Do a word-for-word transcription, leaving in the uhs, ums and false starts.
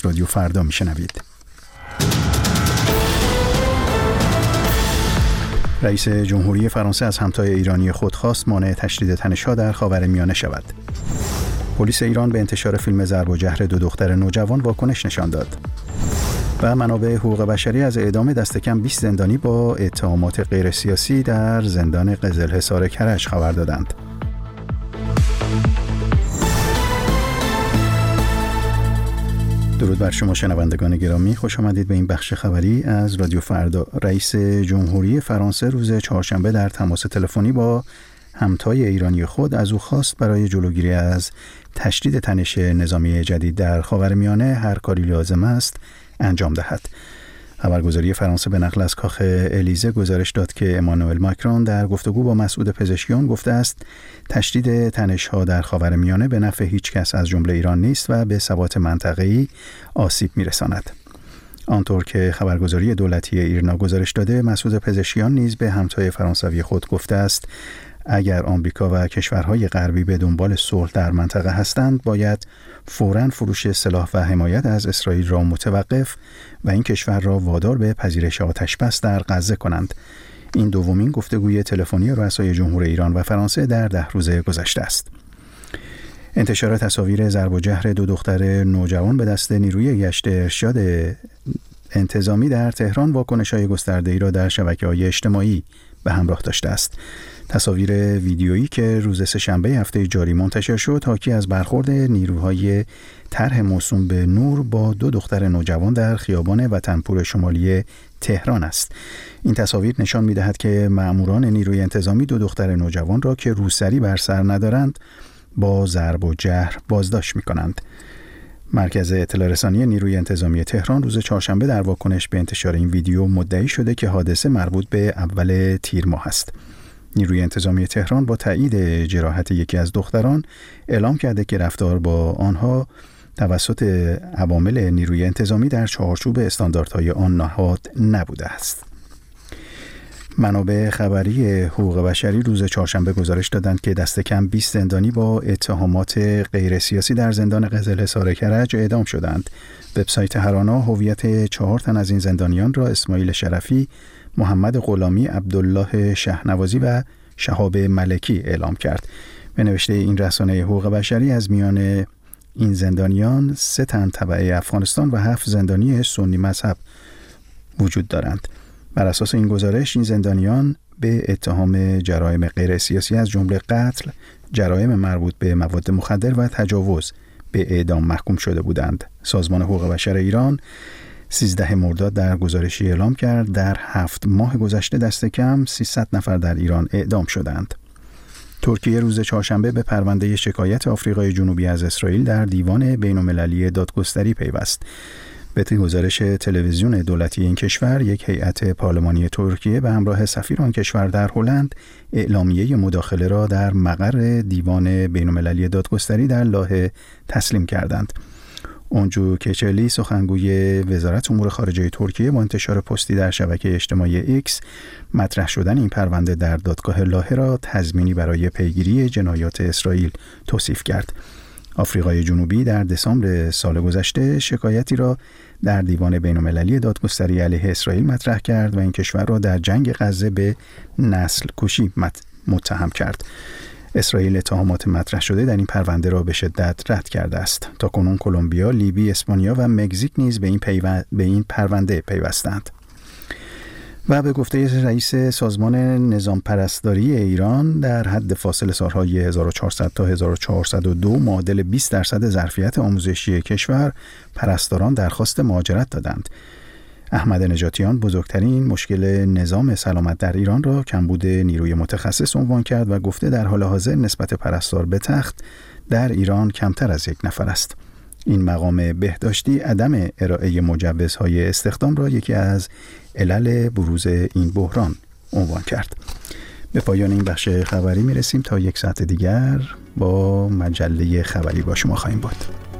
رادیو فردا میشنوید. رئیس جمهوری فرانسه از همتای ایرانی خود خواست مانع تشدید تنش‌ها در خاورمیانه شود. پلیس ایران به انتشار فیلم ضرب و جرح دو دختر نوجوان واکنش نشان داد. و منابع حقوق بشری از اعدام دست کم بیست زندانی با اتهامات غیر سیاسی در زندان قزلحصار کرج خبر دادند. درود بر شما شنوندگان گرامی، خوش آمدید به این بخش خبری از رادیو فردا. رئیس جمهوری فرانسه روز چهارشنبه در تماس تلفنی با همتای ایرانی خود از او خواست برای جلوگیری از تشدید تنش نظامی جدید در خاورمیانه هر کاری لازم است انجام دهد. خبرگزاری فرانسه به نقل از کاخ الیزه گزارش داد که امانوئل ماکرون در گفتگو با مسعود پزشکیان گفته است تشدید تنش‌ها در خاورمیانه به نفع هیچ کس از جمله ایران نیست و به ثبات منطقه‌ای آسیب می‌رساند. آنطور که خبرگزاری دولتی ایرنا گزارش داده، مسعود پزشکیان نیز به همتای فرانسوی خود گفته است اگر آمریکا و کشورهای غربی به دنبال صلح در منطقه هستند، باید فوراً فروش سلاح و حمایت از اسرائیل را متوقف و این کشور را وادار به پذیرش آتش‌بس در غزه کنند. این دومین گفتگوی تلفنی رؤسای جمهور ایران و فرانسه در ده روز گذشته است. انتشار تصاویر ضرب و جرح دو دختر نوجوان به دست نیروی گشت ارشاد انتظامی در تهران واکنش‌های گسترده‌ای را در شبکه‌های اجتماعی به همراه داشته است. تصاویر ویدیویی که روز سه‌شنبه هفته جاری منتشر شد حاکی از برخورد نیروهای طرح موسوم به نور با دو دختر نوجوان در خیابان وطنپور شمالی تهران است. این تصاویر نشان می‌دهد که مأموران نیروی انتظامی دو دختر نوجوان را که روسری بر سر ندارند با ضرب و جرح بازداشت می‌کنند. مرکز اطلاع رسانی نیروی انتظامی تهران روز چهارشنبه در واکنش به انتشار این ویدیو مدعی شده که حادثه مربوط به اول تیر ماه است. نیروی انتظامی تهران با تایید جراحت یکی از دختران اعلام کرده که رفتار با آنها توسط عوامل نیروی انتظامی در چارچوب استانداردهای آن نهاد نبوده است. منابع خبری حقوق بشری روز چهارشنبه گزارش دادند که دست کم بیست زندانی با اتهامات غیر سیاسی در زندان قزلحصار کرج اعدام شدند. وبسایت هرانا هویت چهار تن از این زندانیان را اسماعیل شرفی، محمد غلامی، عبدالله شهنوازی و شهاب ملکی اعلام کرد. به نوشته این رسانه حقوق بشری از میان این زندانیان سه تن تبع افغانستان و هفت زندانی سنی مذهب وجود دارند. بر اساس این گزارش این زندانیان به اتهام جرایم غیر سیاسی از جمله قتل، جرایم مربوط به مواد مخدر و تجاوز به اعدام محکوم شده بودند. سازمان حقوق بشر ایران سیزده مرداد در گزارشی اعلام کرد در هفت ماه گذشته دست کم سیصد نفر در ایران اعدام شدند. ترکیه روز چهارشنبه به پرونده شکایت آفریقای جنوبی از اسرائیل در دیوان بین‌المللی دادگستری پیوست. به گزارش تلویزیون دولتی این کشور، یک هیئت پارلمانی ترکیه به همراه سفیر آن کشور در هلند اعلامیه مداخله را در مقر دیوان بین‌المللی دادگستری در لاهه تسلیم کردند. اونجو کچلی سخنگوی وزارت امور خارجه ترکیه با انتشار پستی در شبکه اجتماعی ایکس مطرح شدن این پرونده در دادگاه لاهه را تضمینی برای پیگیری جنایات اسرائیل توصیف کرد. آفریقای جنوبی در دسامبر سال گذشته شکایتی را در دیوان بین‌المللی دادگستری علیه اسرائیل مطرح کرد و این کشور را در جنگ غزه به نسل کشی متهم کرد. اسرائیل اتهامات مطرح شده در این پرونده را به شدت رد کرده است. تاکنون کلمبیا، لیبی، اسپانیا و مکزیک نیز به این پیو... به این پرونده پیوستند. و به گفته رئیس سازمان نظام پرستاری ایران در حد فاصل سالهای هزار و چهارصد تا هزار و چهارصد و دو معادل بیست درصد ظرفیت آموزشی کشور پرستاران درخواست مهاجرت دادند. احمد نجاتیان بزرگترین مشکل نظام سلامت در ایران را کمبود نیروی متخصص عنوان کرد و گفته در حال حاضر نسبت پرستار به تخت در ایران کمتر از یک نفر است. این مقام بهداشتی عدم ارائه مجوزهای استخدام را یکی از علل بروز این بحران عنوان کرد. به پایان این بخش خبری میرسیم. تا یک ساعت دیگر با مجله خبری با شما خواهیم بود.